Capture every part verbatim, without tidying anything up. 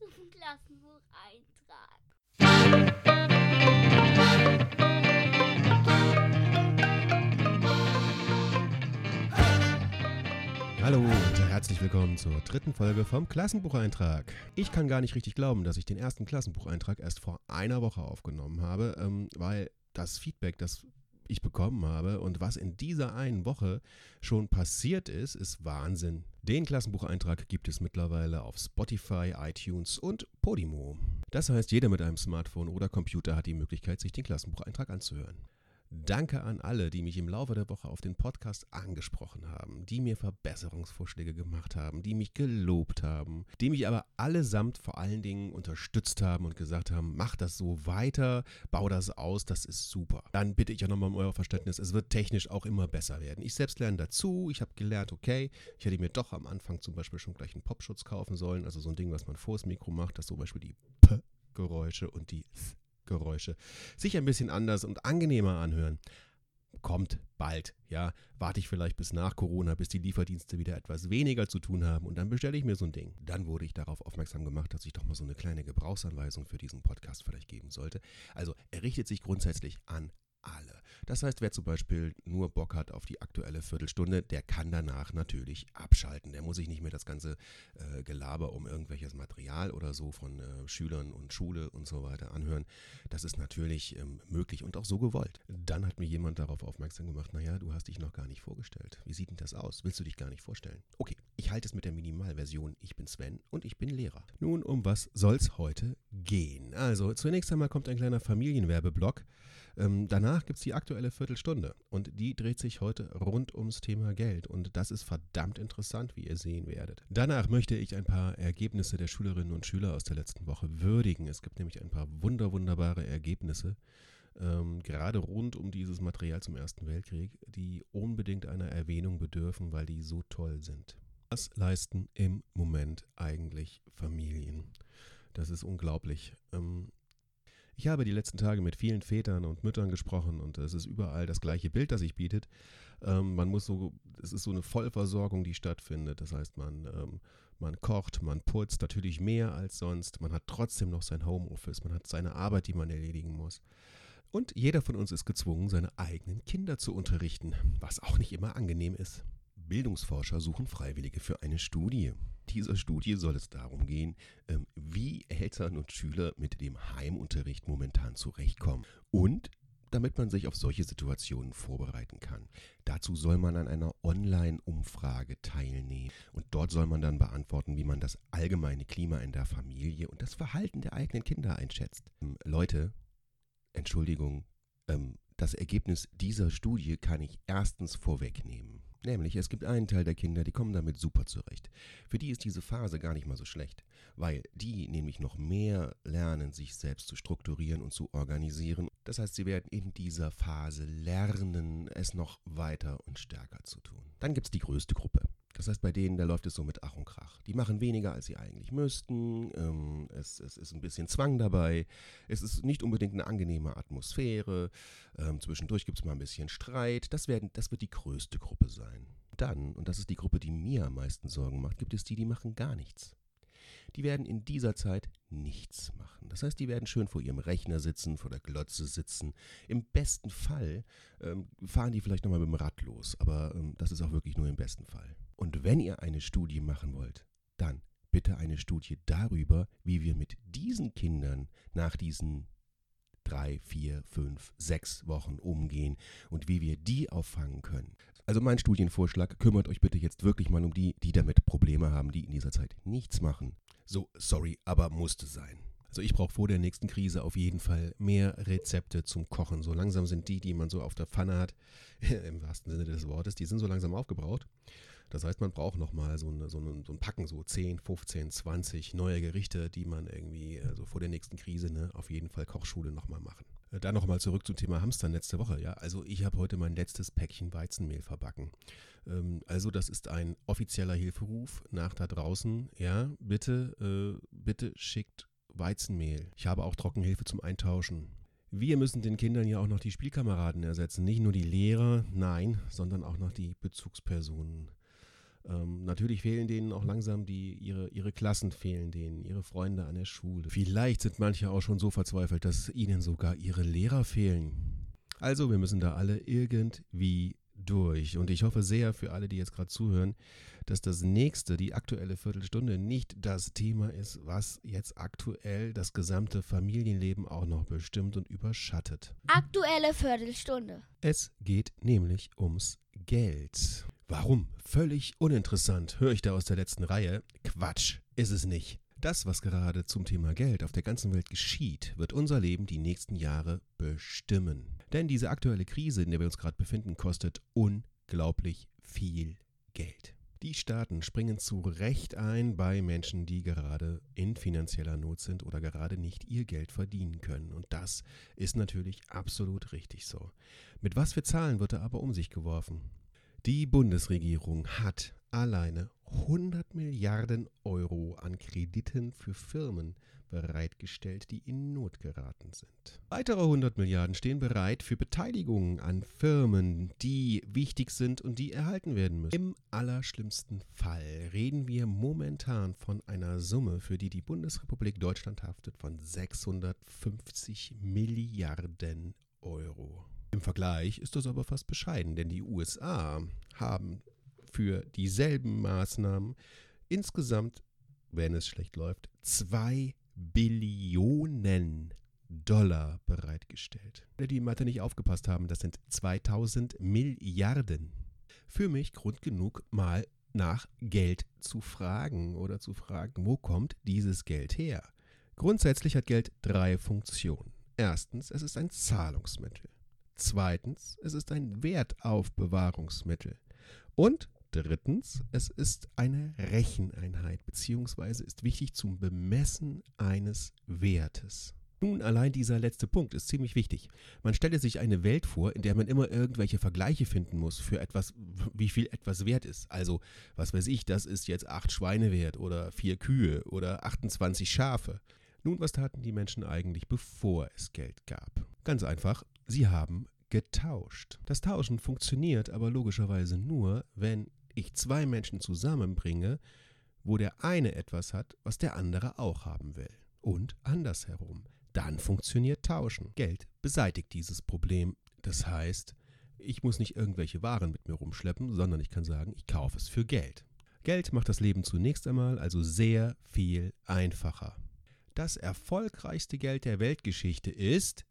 zum Klassenbucheintrag. Hallo und herzlich willkommen zur dritten Folge vom Klassenbucheintrag. Ich kann gar nicht richtig glauben, dass ich den ersten Klassenbucheintrag erst vor einer Woche aufgenommen habe, ähm, weil das Feedback, das ich bekommen habe und was in dieser einen Woche schon passiert ist, ist Wahnsinn. Den Klassenbucheintrag gibt es mittlerweile auf Spotify, iTunes und Podimo. Das heißt, jeder mit einem Smartphone oder Computer hat die Möglichkeit, sich den Klassenbucheintrag anzuhören. Danke an alle, die mich im Laufe der Woche auf den Podcast angesprochen haben, die mir Verbesserungsvorschläge gemacht haben, die mich gelobt haben, die mich aber allesamt vor allen Dingen unterstützt haben und gesagt haben, mach das so weiter, bau das aus, das ist super. Dann bitte ich auch nochmal um euer Verständnis, es wird technisch auch immer besser werden. Ich selbst lerne dazu, ich habe gelernt, okay, ich hätte mir doch am Anfang zum Beispiel schon gleich einen Popschutz kaufen sollen, also so ein Ding, was man vors Mikro macht, dass zum Beispiel die P-Geräusche und die Th Geräusche sich ein bisschen anders und angenehmer anhören. Kommt bald, ja, warte ich vielleicht bis nach Corona, bis die Lieferdienste wieder etwas weniger zu tun haben und dann bestelle ich mir so ein Ding. Dann wurde ich darauf aufmerksam gemacht, dass ich doch mal so eine kleine Gebrauchsanweisung für diesen Podcast vielleicht geben sollte. Also er richtet sich grundsätzlich an alle. Das heißt, wer zum Beispiel nur Bock hat auf die aktuelle Viertelstunde, der kann danach natürlich abschalten. Der muss sich nicht mehr das ganze äh, Gelaber um irgendwelches Material oder so von äh, Schülern und Schule und so weiter anhören. Das ist natürlich ähm, möglich und auch so gewollt. Dann hat mir jemand darauf aufmerksam gemacht, naja, du hast dich noch gar nicht vorgestellt. Wie sieht denn das aus? Willst du dich gar nicht vorstellen? Okay, ich halte es mit der Minimalversion. Ich bin Sven und ich bin Lehrer. Nun, um was soll's heute gehen? Also, zunächst einmal kommt ein kleiner Familienwerbeblock. Ähm, danach gibt es die aktuelle Viertelstunde und die dreht sich heute rund ums Thema Geld und das ist verdammt interessant, wie ihr sehen werdet. Danach möchte ich ein paar Ergebnisse der Schülerinnen und Schüler aus der letzten Woche würdigen. Es gibt nämlich ein paar wunder, wunderbare Ergebnisse, ähm, gerade rund um dieses Material zum Ersten Weltkrieg, die unbedingt einer Erwähnung bedürfen, weil die so toll sind. Was leisten im Moment eigentlich Familien? Das ist unglaublich. Ähm, Ich habe die letzten Tage mit vielen Vätern und Müttern gesprochen und es ist überall das gleiche Bild, das sich bietet. Ähm, man muss so, es ist so eine Vollversorgung, die stattfindet. Das heißt, man, ähm, man kocht, man putzt, natürlich mehr als sonst. Man hat trotzdem noch sein Homeoffice, man hat seine Arbeit, die man erledigen muss. Und jeder von uns ist gezwungen, seine eigenen Kinder zu unterrichten, was auch nicht immer angenehm ist. Bildungsforscher suchen Freiwillige für eine Studie. Dieser Studie soll es darum gehen, ähm, wie Eltern und Schüler mit dem Heimunterricht momentan zurechtkommen und damit man sich auf solche Situationen vorbereiten kann. Dazu soll man an einer Online-Umfrage teilnehmen und dort soll man dann beantworten, wie man das allgemeine Klima in der Familie und das Verhalten der eigenen Kinder einschätzt. Ähm, Leute, Entschuldigung, ähm, das Ergebnis dieser Studie kann ich erstens vorwegnehmen. Nämlich, es gibt einen Teil der Kinder, die kommen damit super zurecht. Für die ist diese Phase gar nicht mal so schlecht, weil die nämlich noch mehr lernen, sich selbst zu strukturieren und zu organisieren. Das heißt, sie werden in dieser Phase lernen, es noch weiter und stärker zu tun. Dann gibt es die größte Gruppe. Das heißt, bei denen, da läuft es so mit Ach und Krach. Die machen weniger, als sie eigentlich müssten. Ähm, es, es ist ein bisschen Zwang dabei. Es ist nicht unbedingt eine angenehme Atmosphäre. Ähm, zwischendurch gibt es mal ein bisschen Streit. Das, werden, das wird die größte Gruppe sein. Dann, und das ist die Gruppe, die mir am meisten Sorgen macht, gibt es die, die machen gar nichts. Die werden in dieser Zeit nichts machen. Das heißt, die werden schön vor ihrem Rechner sitzen, vor der Glotze sitzen. Im besten Fall ähm, fahren die vielleicht nochmal mit dem Rad los, aber ähm, das ist auch wirklich nur im besten Fall. Und wenn ihr eine Studie machen wollt, dann bitte eine Studie darüber, wie wir mit diesen Kindern nach diesen drei, vier, fünf, sechs Wochen umgehen und wie wir die auffangen können. Also mein Studienvorschlag, kümmert euch bitte jetzt wirklich mal um die, die damit Probleme haben, die in dieser Zeit nichts machen. So, sorry, aber musste sein. Also ich brauche vor der nächsten Krise auf jeden Fall mehr Rezepte zum Kochen. So langsam sind die, die man so auf der Pfanne hat, im wahrsten Sinne des Wortes, die sind so langsam aufgebraucht. Das heißt, man braucht nochmal so, eine, so, eine, so ein Packen, so zehn, fünfzehn, zwanzig neue Gerichte, die man irgendwie also vor der nächsten Krise ne, auf jeden Fall Kochschule nochmal machen. Dann nochmal zurück zum Thema Hamstern letzte Woche. Ja, also ich habe heute mein letztes Päckchen Weizenmehl verbacken. Ähm, also das ist ein offizieller Hilferuf nach da draußen. Ja, bitte, äh, bitte schickt Weizenmehl. Ich habe auch Trockenhilfe zum Eintauschen. Wir müssen den Kindern ja auch noch die Spielkameraden ersetzen. Nicht nur die Lehrer, nein, sondern auch noch die Bezugspersonen. Ähm, natürlich fehlen denen auch langsam die, ihre, ihre Klassen fehlen denen, ihre Freunde an der Schule. Vielleicht sind manche auch schon so verzweifelt, dass ihnen sogar ihre Lehrer fehlen. Also wir müssen da alle irgendwie durch. Und ich hoffe sehr für alle, die jetzt gerade zuhören, dass das nächste, die aktuelle Viertelstunde, nicht das Thema ist, was jetzt aktuell das gesamte Familienleben auch noch bestimmt und überschattet. Aktuelle Viertelstunde. Es geht nämlich ums Geld. Warum? Völlig uninteressant, höre ich da aus der letzten Reihe. Quatsch, ist es nicht. Das, was gerade zum Thema Geld auf der ganzen Welt geschieht, wird unser Leben die nächsten Jahre bestimmen. Denn diese aktuelle Krise, in der wir uns gerade befinden, kostet unglaublich viel Geld. Die Staaten springen zu Recht ein bei Menschen, die gerade in finanzieller Not sind oder gerade nicht ihr Geld verdienen können. Und das ist natürlich absolut richtig so. Mit was für Zahlen wird da aber um sich geworfen? Die Bundesregierung hat alleine hundert Milliarden Euro an Krediten für Firmen bereitgestellt, die in Not geraten sind. Weitere hundert Milliarden stehen bereit für Beteiligungen an Firmen, die wichtig sind und die erhalten werden müssen. Im allerschlimmsten Fall reden wir momentan von einer Summe, für die die Bundesrepublik Deutschland haftet, von sechshundertfünfzig Milliarden Euro. Im Vergleich ist das aber fast bescheiden, denn die U S A haben für dieselben Maßnahmen insgesamt, wenn es schlecht läuft, zwei Billionen Dollar bereitgestellt. Alle, die in Mathe nicht aufgepasst haben, das sind zweitausend Milliarden. Für mich Grund genug, mal nach Geld zu fragen oder zu fragen, wo kommt dieses Geld her? Grundsätzlich hat Geld drei Funktionen. Erstens, es ist ein Zahlungsmittel. Zweitens, es ist ein Wertaufbewahrungsmittel. Und drittens, es ist eine Recheneinheit bzw. ist wichtig zum Bemessen eines Wertes. Nun, allein dieser letzte Punkt ist ziemlich wichtig. Man stelle sich eine Welt vor, in der man immer irgendwelche Vergleiche finden muss für etwas, wie viel etwas wert ist. Also, was weiß ich, das ist jetzt acht Schweine wert oder vier Kühe oder achtundzwanzig Schafe. Nun, was taten die Menschen eigentlich, bevor es Geld gab? Ganz einfach, sie haben getauscht. Das Tauschen funktioniert aber logischerweise nur, wenn ich zwei Menschen zusammenbringe, wo der eine etwas hat, was der andere auch haben will. Und andersherum. Dann funktioniert Tauschen. Geld beseitigt dieses Problem. Das heißt, ich muss nicht irgendwelche Waren mit mir rumschleppen, sondern ich kann sagen, ich kaufe es für Geld. Geld macht das Leben zunächst einmal also sehr viel einfacher. Das erfolgreichste Geld der Weltgeschichte ist,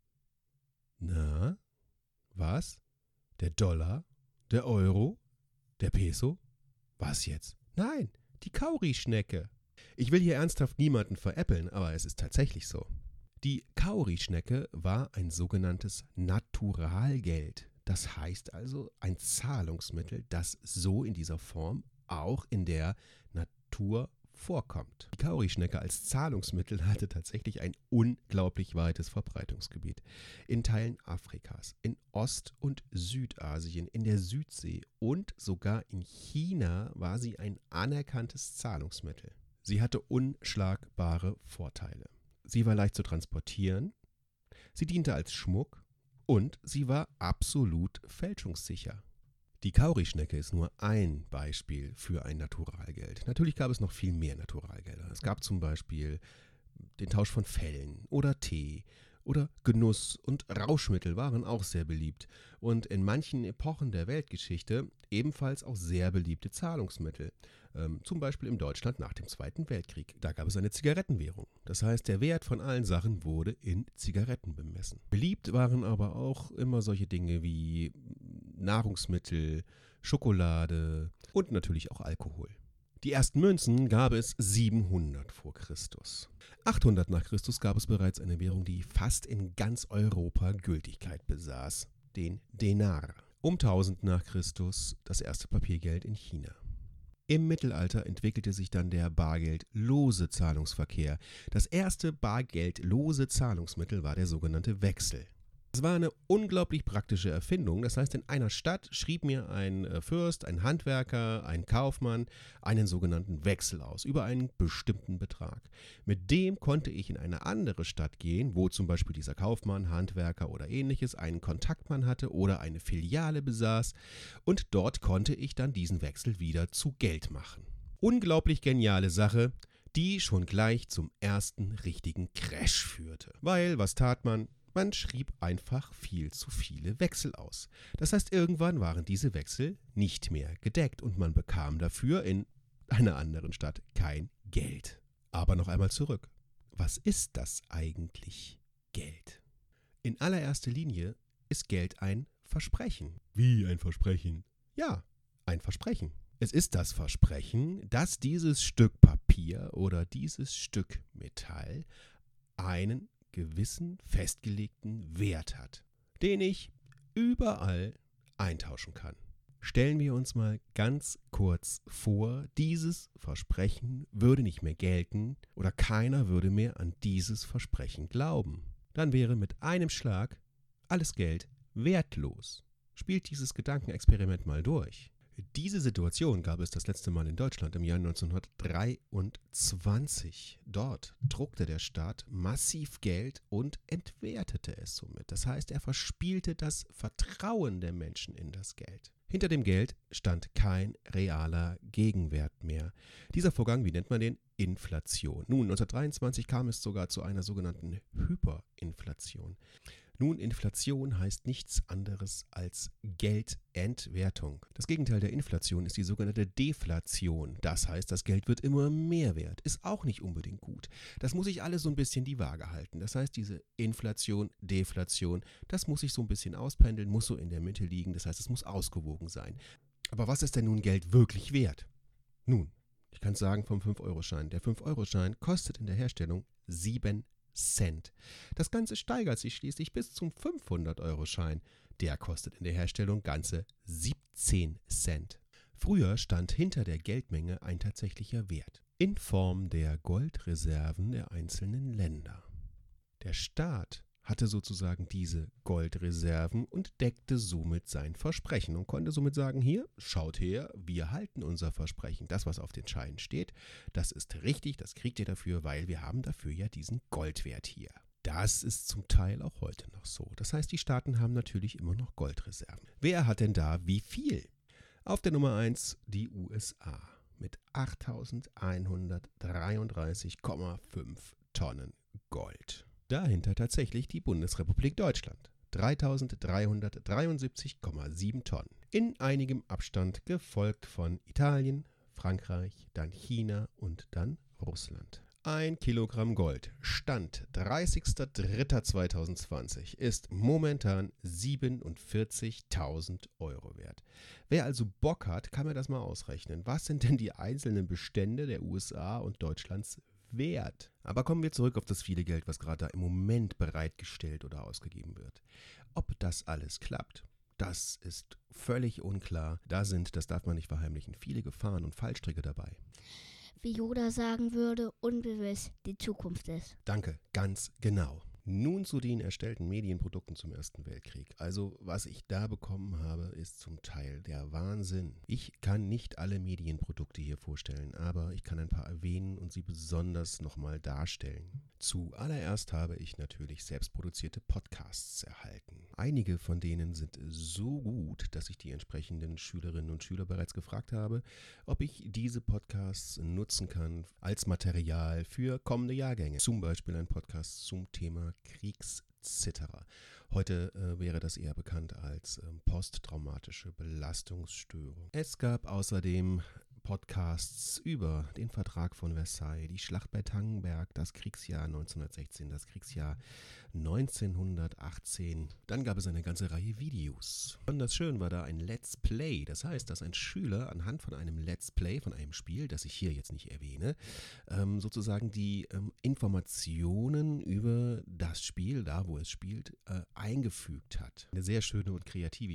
na, was? Der Dollar? Der Euro? Der Peso? Was jetzt? Nein, die Kaurischnecke. Ich will hier ernsthaft niemanden veräppeln, aber es ist tatsächlich so. Die Kaurischnecke war ein sogenanntes Naturalgeld. Das heißt also ein Zahlungsmittel, das so in dieser Form auch in der Natur vorkommt. Die Kaurischnecke als Zahlungsmittel hatte tatsächlich ein unglaublich weites Verbreitungsgebiet. In Teilen Afrikas, in Ost- und Südasien, in der Südsee und sogar in China war sie ein anerkanntes Zahlungsmittel. Sie hatte unschlagbare Vorteile. Sie war leicht zu transportieren, sie diente als Schmuck und sie war absolut fälschungssicher. Die Kaurischnecke ist nur ein Beispiel für ein Naturalgeld. Natürlich gab es noch viel mehr Naturalgelder. Es gab zum Beispiel den Tausch von Fellen oder Tee oder Genuss und Rauschmittel waren auch sehr beliebt und in manchen Epochen der Weltgeschichte ebenfalls auch sehr beliebte Zahlungsmittel. Ähm, zum Beispiel in Deutschland nach dem Zweiten Weltkrieg. Da gab es eine Zigarettenwährung. Das heißt, der Wert von allen Sachen wurde in Zigaretten bemessen. Beliebt waren aber auch immer solche Dinge wie Nahrungsmittel, Schokolade und natürlich auch Alkohol. Die ersten Münzen gab es siebenhundert vor Christus. achthundert nach Christus gab es bereits eine Währung, die fast in ganz Europa Gültigkeit besaß, den Denar. Um tausend nach Christus das erste Papiergeld in China. Im Mittelalter entwickelte sich dann der bargeldlose Zahlungsverkehr. Das erste bargeldlose Zahlungsmittel war der sogenannte Wechsel. Es war eine unglaublich praktische Erfindung. Das heißt, in einer Stadt schrieb mir ein äh, Fürst, ein Handwerker, ein Kaufmann einen sogenannten Wechsel aus über einen bestimmten Betrag. Mit dem konnte ich in eine andere Stadt gehen, wo zum Beispiel dieser Kaufmann, Handwerker oder ähnliches einen Kontaktmann hatte oder eine Filiale besaß, und dort konnte ich dann diesen Wechsel wieder zu Geld machen. Unglaublich geniale Sache, die schon gleich zum ersten richtigen Crash führte. Weil, was tat man? Man schrieb einfach viel zu viele Wechsel aus. Das heißt, irgendwann waren diese Wechsel nicht mehr gedeckt und man bekam dafür in einer anderen Stadt kein Geld. Aber noch einmal zurück. Was ist das eigentlich, Geld? In allererster Linie ist Geld ein Versprechen. Wie ein Versprechen? Ja, ein Versprechen. Es ist das Versprechen, dass dieses Stück Papier oder dieses Stück Metall einen gewissen festgelegten Wert hat, den ich überall eintauschen kann. Stellen wir uns mal ganz kurz vor, dieses Versprechen würde nicht mehr gelten oder keiner würde mehr an dieses Versprechen glauben. Dann wäre mit einem Schlag alles Geld wertlos. Spielt dieses Gedankenexperiment mal durch. Diese Situation gab es das letzte Mal in Deutschland im Jahr neunzehnhundertdreiundzwanzig. Dort druckte der Staat massiv Geld und entwertete es somit. Das heißt, er verspielte das Vertrauen der Menschen in das Geld. Hinter dem Geld stand kein realer Gegenwert mehr. Dieser Vorgang, wie nennt man den? Inflation. Nun, neunzehnhundertdreiundzwanzig kam es sogar zu einer sogenannten Hyperinflation. Nun, Inflation heißt nichts anderes als Geldentwertung. Das Gegenteil der Inflation ist die sogenannte Deflation. Das heißt, das Geld wird immer mehr wert. Ist auch nicht unbedingt gut. Das muss sich alles so ein bisschen die Waage halten. Das heißt, diese Inflation, Deflation, das muss sich so ein bisschen auspendeln, muss so in der Mitte liegen. Das heißt, es muss ausgewogen sein. Aber was ist denn nun Geld wirklich wert? Nun, ich kann es sagen vom fünf Euro Schein. Der fünf Euro Schein kostet in der Herstellung sieben Cent. Das Ganze steigert sich schließlich bis zum fünfhundert Euro Schein. Der kostet in der Herstellung ganze siebzehn Cent. Früher stand hinter der Geldmenge ein tatsächlicher Wert in Form der Goldreserven der einzelnen Länder. Der Staat hatte sozusagen diese Goldreserven und deckte somit sein Versprechen und konnte somit sagen, hier, schaut her, wir halten unser Versprechen. Das, was auf den Scheinen steht, das ist richtig, das kriegt ihr dafür, weil wir haben dafür ja diesen Goldwert hier. Das ist zum Teil auch heute noch so. Das heißt, die Staaten haben natürlich immer noch Goldreserven. Wer hat denn da wie viel? Auf der Nummer eins die U S A mit achttausendeinhundertdreiunddreißig Komma fünf Tonnen Gold. Dahinter tatsächlich die Bundesrepublik Deutschland, dreitausenddreihundertdreiundsiebzig Komma sieben Tonnen. In einigem Abstand gefolgt von Italien, Frankreich, dann China und dann Russland. Ein Kilogramm Gold, Stand dreißigster dritter zweitausendzwanzig, ist momentan siebenundvierzigtausend Euro wert. Wer also Bock hat, kann mir das mal ausrechnen. Was sind denn die einzelnen Bestände der U S A und Deutschlands wert? Aber kommen wir zurück auf das viele Geld, was gerade da im Moment bereitgestellt oder ausgegeben wird. Ob das alles klappt, das ist völlig unklar. Da sind, das darf man nicht verheimlichen, viele Gefahren und Fallstricke dabei. Wie Yoda sagen würde, ungewiss die Zukunft ist. Danke, ganz genau. Nun zu den erstellten Medienprodukten zum Ersten Weltkrieg. Also, was ich da bekommen habe, ist zum Teil der Wahnsinn. Ich kann nicht alle Medienprodukte hier vorstellen, aber ich kann ein paar erwähnen und sie besonders nochmal darstellen. Zuallererst habe ich natürlich selbstproduzierte Podcasts erhalten. Einige von denen sind so gut, dass ich die entsprechenden Schülerinnen und Schüler bereits gefragt habe, ob ich diese Podcasts nutzen kann als Material für kommende Jahrgänge. Zum Beispiel ein Podcast zum Thema Kriegszitterer. Heute äh, wäre das eher bekannt als äh, posttraumatische Belastungsstörung. Es gab außerdem Podcasts über den Vertrag von Versailles, die Schlacht bei Tannenberg, das Kriegsjahr neunzehnhundertsechzehn, das Kriegsjahr neunzehnhundertachtzehn. Dann gab es eine ganze Reihe Videos. Besonders schön war da ein Let's Play. Das heißt, dass ein Schüler anhand von einem Let's Play, von einem Spiel, das ich hier jetzt nicht erwähne, ähm, sozusagen die ähm, Informationen über das Spiel, da wo es spielt, äh, eingefügt hat. Eine sehr schöne und kreative Idee.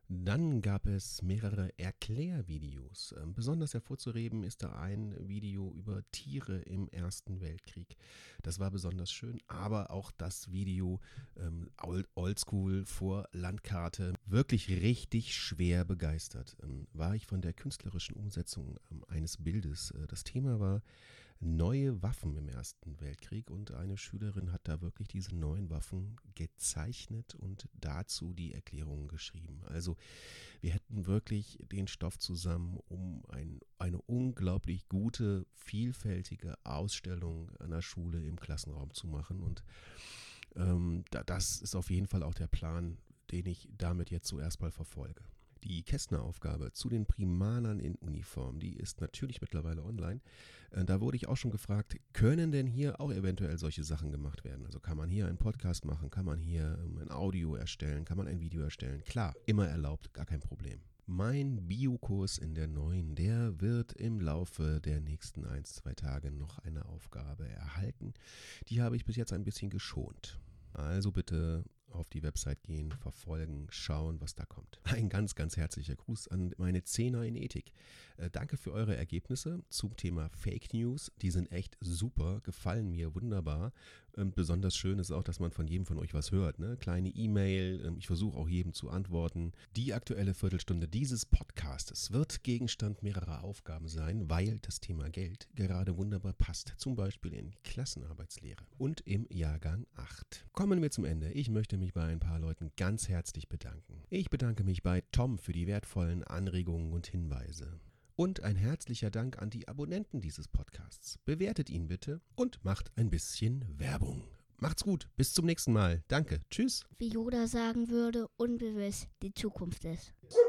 Dann gab es mehrere Erklärvideos. Ähm, besonders hervorzuheben ist da ein Video über Tiere im Ersten Weltkrieg. Das war besonders schön, aber auch das Video ähm, old, Oldschool vor Landkarte, wirklich richtig schwer begeistert, ähm, war ich von der künstlerischen Umsetzung ähm, eines Bildes. Äh, das Thema war neue Waffen im Ersten Weltkrieg und eine Schülerin hat da wirklich diese neuen Waffen gezeichnet und dazu die Erklärungen geschrieben. Also wir hätten wirklich den Stoff zusammen, um ein, eine unglaublich gute, vielfältige Ausstellung an der Schule im Klassenraum zu machen und ähm, da, das ist auf jeden Fall auch der Plan, den ich damit jetzt so erstmal verfolge. Die Kästner-Aufgabe zu den Primanern in Uniform, die ist natürlich mittlerweile online. Äh, Da wurde ich auch schon gefragt, können denn hier auch eventuell solche Sachen gemacht werden? Also kann man hier einen Podcast machen, kann man hier ähm, ein Audio erstellen, kann man ein Video erstellen? Klar, immer erlaubt, gar kein Problem. Mein Biokurs in der neuen, der wird im Laufe der nächsten ein, zwei Tage noch eine Aufgabe erhalten. Die habe ich bis jetzt ein bisschen geschont. Also bitte auf die Website gehen, verfolgen, schauen, was da kommt. Ein ganz, ganz herzlicher Gruß an meine Zehner in Ethik. Äh, danke für eure Ergebnisse zum Thema Fake News. Die sind echt super, gefallen mir wunderbar. Ähm, besonders schön ist auch, dass man von jedem von euch was hört. Ne? Kleine E-Mail, ähm, ich versuche auch jedem zu antworten. Die aktuelle Viertelstunde dieses Podcastes wird Gegenstand mehrerer Aufgaben sein, weil das Thema Geld gerade wunderbar passt. Zum Beispiel in Klassenarbeitslehre und im Jahrgang acht. Kommen wir zum Ende. Ich möchte mich bei ein paar Leuten ganz herzlich bedanken. Ich bedanke mich bei Tom für die wertvollen Anregungen und Hinweise. Und ein herzlicher Dank an die Abonnenten dieses Podcasts. Bewertet ihn bitte und macht ein bisschen Werbung. Macht's gut, bis zum nächsten Mal. Danke, tschüss. Wie Yoda sagen würde, ungewiss die Zukunft ist.